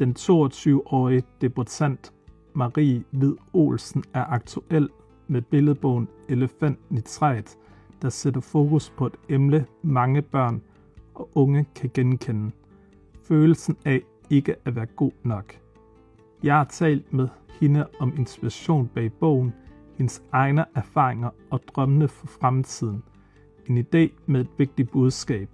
Den 22-årige debutant Marie Hvid Olsen er aktuel med billedbogen Elefanten i træet, der sætter fokus på et emne, mange børn og unge kan genkende. Følelsen af ikke at være god nok. Jeg har talt med hende om inspiration bag bogen, hendes egne erfaringer og drømmene for fremtiden. En idé med et vigtigt budskab.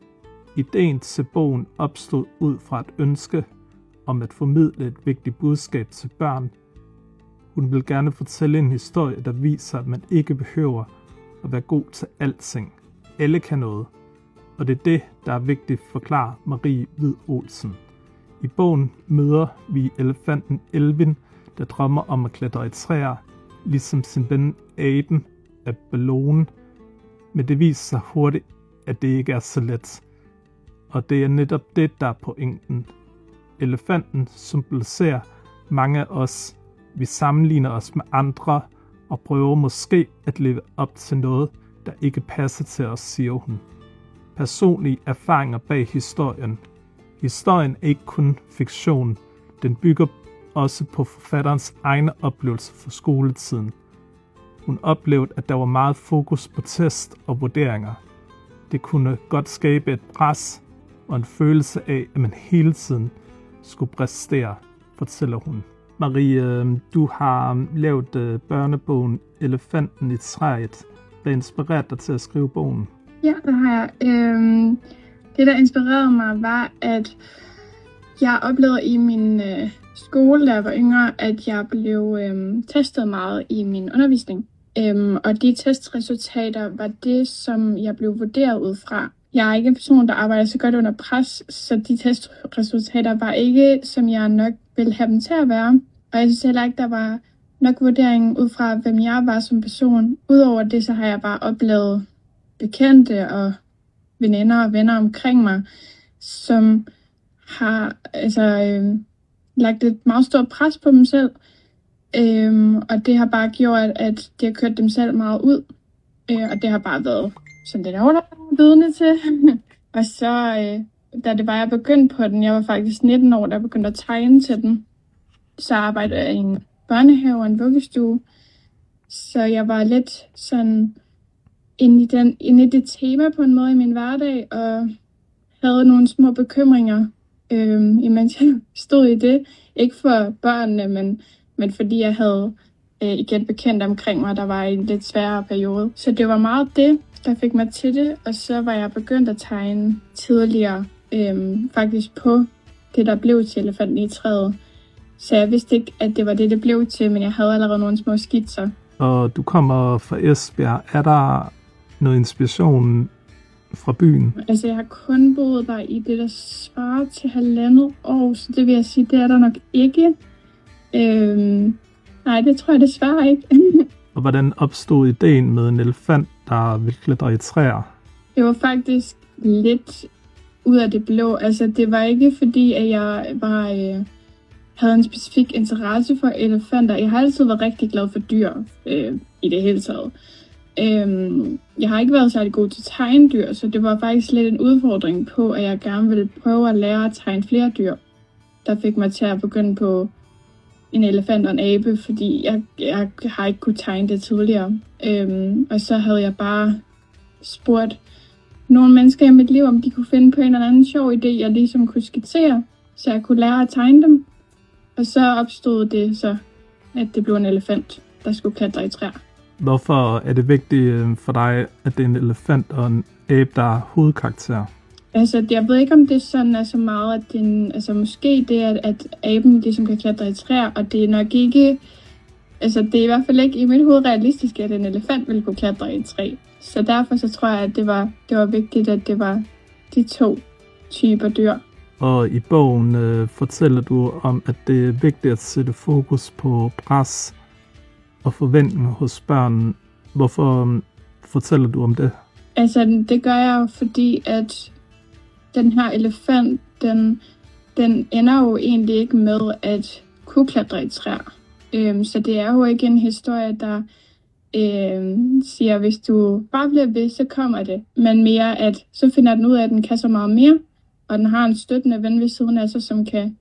Ideen til bogen opstod ud fra et ønske om at formidle et vigtigt budskab til børn. Hun vil gerne fortælle en historie, der viser, at man ikke behøver at være god til alting. Alle kan noget. Og det er det, der er vigtigt, forklarer Marie Hvid Olsen. I bogen møder vi elefanten Elvin, der drømmer om at klatre i træer, ligesom sin ven Aben af ballonen. Men det viser sig hurtigt, at det ikke er så let. Og det er netop det, der er pointen. Elefanten symboliserer mange af os. Vi sammenligner os med andre og prøver måske at leve op til noget, der ikke passer til os, siger hun. Personlige erfaringer bag historien. Historien er ikke kun fiktion. Den bygger også på forfatterens egne oplevelser fra skoletiden. Hun oplevede, at der var meget fokus på test og vurderinger. Det kunne godt skabe et pres og en følelse af, at man hele tiden skulle præstere, fortæller hun. Marie, du har lavet børnebogen Elefanten i træet. Hvad inspirerede dig til at skrive bogen? Ja, det har jeg. Det, der inspirerede mig, var, at jeg oplevede i min skole, da jeg var yngre, at jeg blev testet meget i min undervisning. Og de testresultater var det, som jeg blev vurderet ud fra. Jeg er ikke en person, der arbejder så godt under pres, så de testresultater var ikke, som jeg nok ville have dem til at være. Og jeg synes heller ikke, der var nok vurdering ud fra, hvem jeg var som person. Udover det, så har jeg bare oplevet bekendte og veninder og venner omkring mig, som har lagt et meget stort pres på dem selv. Og det har bare gjort, at de har kørt dem selv meget ud. Og det har bare været sådan lidt overvidende til. Og så, da det var, jeg begyndte på den, jeg var faktisk 19 år, da jeg begyndte at tegne til den, så arbejdede jeg i en børnehave og en vuggestue. Så jeg var lidt sådan inde i det tema på en måde i min hverdag, og havde nogle små bekymringer, imens jeg stod i det. Ikke for børnene, men fordi jeg havde igen bekendt omkring mig, der var i en lidt sværere periode. Så det var meget det, der fik mig til det, og så var jeg begyndt at tegne tidligere, faktisk på det, der blev til Elefanten i træet. Så jeg vidste ikke, at det var det blev til, men jeg havde allerede nogle små skitser. Og du kommer fra Esbjerg. Er der noget inspiration fra byen? Altså, jeg har kun boet der i det, der svarer til 1,5 år, så det vil jeg sige, det er der nok ikke. Nej, det tror jeg desværre ikke. Og hvordan opstod ideen med en elefant, der vil klatre i træer? Det var faktisk lidt ud af det blå. Altså, det var ikke fordi, at jeg havde en specifik interesse for elefanter. Jeg har altid været rigtig glad for dyr i det hele taget. Jeg har ikke været særlig god til tegnedyr, så det var faktisk lidt en udfordring på, at jeg gerne ville prøve at lære at tegne flere dyr. Der fik mig til at begynde på en elefant og en abe, fordi jeg har ikke kunnet tegne det tidligere. Og så havde jeg bare spurgt nogle mennesker i mit liv, om de kunne finde på en eller anden sjov idé, jeg ligesom kunne skitsere, så jeg kunne lære at tegne dem. Og så opstod det så, at det blev en elefant, der skulle klatre i træer. Hvorfor er det vigtigt for dig, at det er en elefant og en abe, der er hovedkarakter? Altså, jeg ved ikke, om det sådan er så meget, at det måske det er, at aben ligesom kan klatre i træer, og det er nok ikke, altså det er i hvert fald ikke i mit hoved realistisk, at en elefant ville kunne klatre i et træ. Så derfor så tror jeg, at det var vigtigt, at det var de 2 typer dyr. Og i bogen fortæller du om, at det er vigtigt at sætte fokus på pres og forventninger hos børn. Hvorfor fortæller du om det? Altså, det gør jeg jo, fordi at den her elefant, den ender jo egentlig ikke med at kunne klatre i træer. Så det er jo ikke en historie, der siger, hvis du bare bliver ved, så kommer det. Men mere, at så finder den ud af, at den kan så meget mere, og den har en støttende ven ved siden af sig, som kan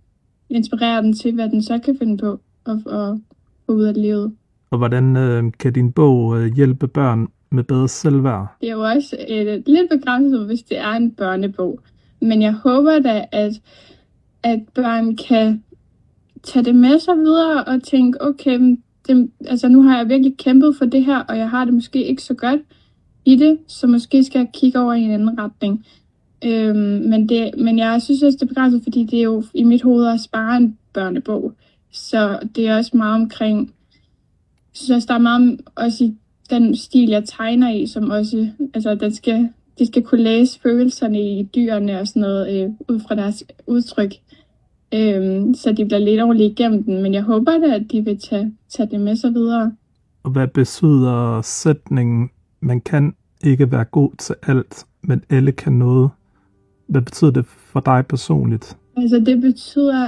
inspirere den til, hvad den så kan finde på og få ud af livet. Og hvordan kan din bog hjælpe børn med bedre selvværd? Det er jo også lidt begrænset, hvis det er en børnebog. Men jeg håber da, at børn kan tage det med sig videre og tænke, okay, nu har jeg virkelig kæmpet for det her, og jeg har det måske ikke så godt i det, så måske skal jeg kigge over i en anden retning. Men jeg synes også, det er begrænset, fordi det er jo i mit hoved også bare en børnebog. Så det er også meget omkring, jeg synes også, der er meget også i den stil, jeg tegner i, som også, de skal kunne læse følelserne i dyrene og sådan noget, ud fra deres udtryk. Så de bliver lidt ordentligt igennem den, men jeg håber da, at de vil tage det med sig videre. Og hvad betyder sætningen, man kan ikke være god til alt, men alle kan noget? Hvad betyder det for dig personligt? Altså det betyder,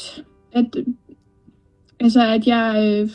at jeg,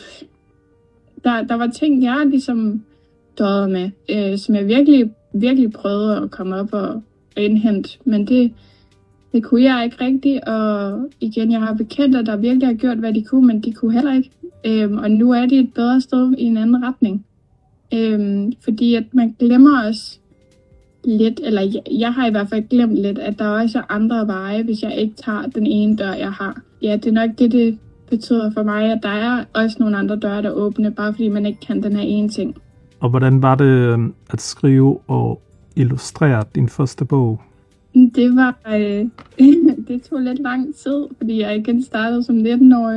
der var ting, jeg ligesom døde med, som jeg virkelig, virkelig prøvede at komme op og indhente, men det kunne jeg ikke rigtigt, og igen, jeg har bekendte, der virkelig har gjort, hvad de kunne, men de kunne heller ikke. Og nu er de et bedre sted i en anden retning. Fordi at man glemmer også lidt, eller jeg har i hvert fald glemt lidt, at der også er andre veje, hvis jeg ikke tager den ene dør, jeg har. Ja, det er nok det betyder for mig, at der er også nogle andre døre, der åbner, bare fordi man ikke kan den her ene ting. Og hvordan var det at skrive og illustrere din første bog? Det var, det tog lidt lang tid, fordi jeg igen startede som 19-årig.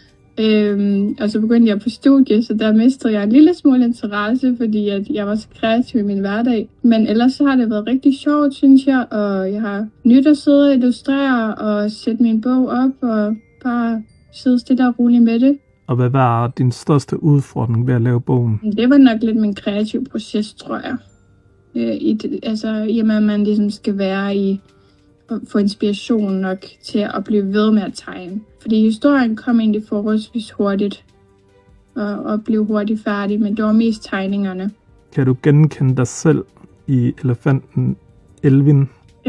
Og så begyndte jeg på studie, så der mistede jeg en lille smule interesse, fordi at jeg var så kreativ i min hverdag. Men ellers så har det været rigtig sjovt, synes jeg, og jeg har nyt at sidde og illustrere og sætte min bog op og bare sidde stille og roligt med det. Og hvad var din største udfordring ved at lave bogen? Det var nok lidt min kreative proces, tror jeg. I og med, at man ligesom skal være i at få inspiration nok til at blive ved med at tegne. Fordi historien kom egentlig forholdsvis hurtigt og blev hurtigt færdig, men det var mest tegningerne. Kan du genkende dig selv i elefanten Elvin?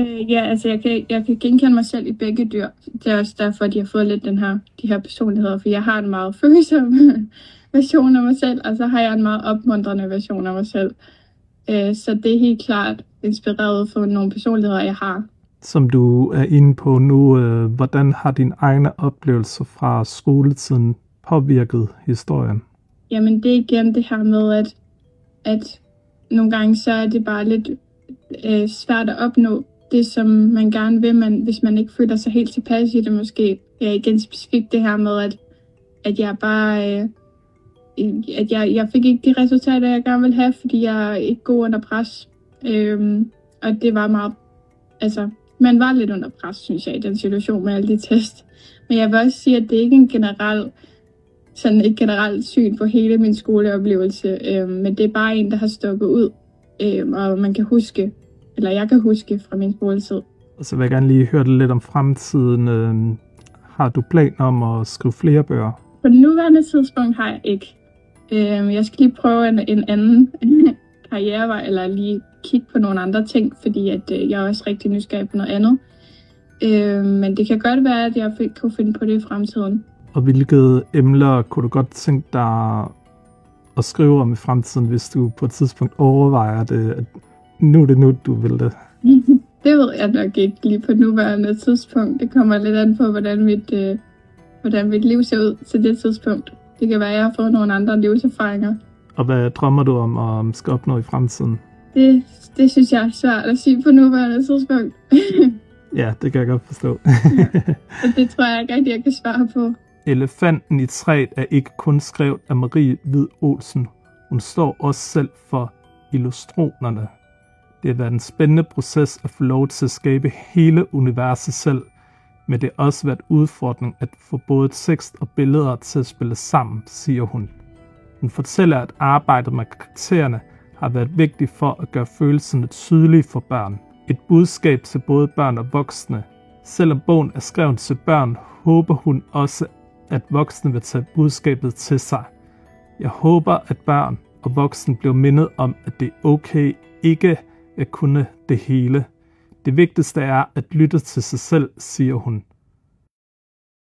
Jeg kan genkende mig selv i begge dyr. Det er også derfor, at de har fået lidt de her personligheder, for jeg har en meget følsom version af mig selv, og så har jeg en meget opmuntrende version af mig selv. Så det er helt klart inspireret for nogle personligheder, jeg har. Som du er inde på nu, hvordan har dine egne oplevelser fra skoletiden påvirket historien? Jamen det er igen det her med, at nogle gange så er det bare lidt svært at opnå det, som man gerne vil, hvis man ikke føler sig helt tilpas i det måske. Igen specifikt det her med, at jeg bare... Jeg fik ikke de resultater, jeg gerne ville have, fordi jeg er ikke god under pres. Og det var meget... man var lidt under pres, synes jeg, i den situation med alle de test. Men jeg vil også sige, at det ikke er et generelt syn på hele min skoleoplevelse. Men det er bare en, der har stukket ud. Og man kan huske, eller jeg kan huske fra min skoletid. Og så vil jeg gerne lige høre lidt om fremtiden. Har du planer om at skrive flere bøger? På det nuværende tidspunkt har jeg ikke. Jeg skal lige prøve en anden karrierevej, eller lige kigge på nogle andre ting, fordi at jeg er også rigtig nysgerrig på noget andet. Men det kan godt være, at jeg kunne finde på det i fremtiden. Og hvilke emner kunne du godt tænke dig at skrive om i fremtiden, hvis du på et tidspunkt overvejer det, at nu er det nu, du vil det? Det ved jeg nok ikke lige på nuværende tidspunkt. Det kommer lidt an på, hvordan mit liv ser ud til det tidspunkt. Det kan være, at jeg har fået nogle andre livserfaringer. Og hvad drømmer du om skal opnå i fremtiden? Det synes jeg er svært at sige på nuværende tidspunkt. Ja, det kan jeg godt forstå. Det tror jeg ikke rigtig, jeg kan svare på. Elefanten i træet er ikke kun skrevet af Marie Hvid Olsen. Hun står også selv for illustrationerne. Det har været en spændende proces at få lov til at skabe hele universet selv, men det har også været udfordring at få både tekst og billeder til at spille sammen, siger hun. Hun fortæller, at arbejdet med karaktererne har været vigtigt for at gøre følelserne tydelige for børn. Et budskab til både børn og voksne. Selvom bogen er skrevet til børn, håber hun også, at voksne vil tage budskabet til sig. Jeg håber, at børn og voksne bliver mindet om, at det er okay ikke at kunne det hele. Det vigtigste er at lytte til sig selv, siger hun.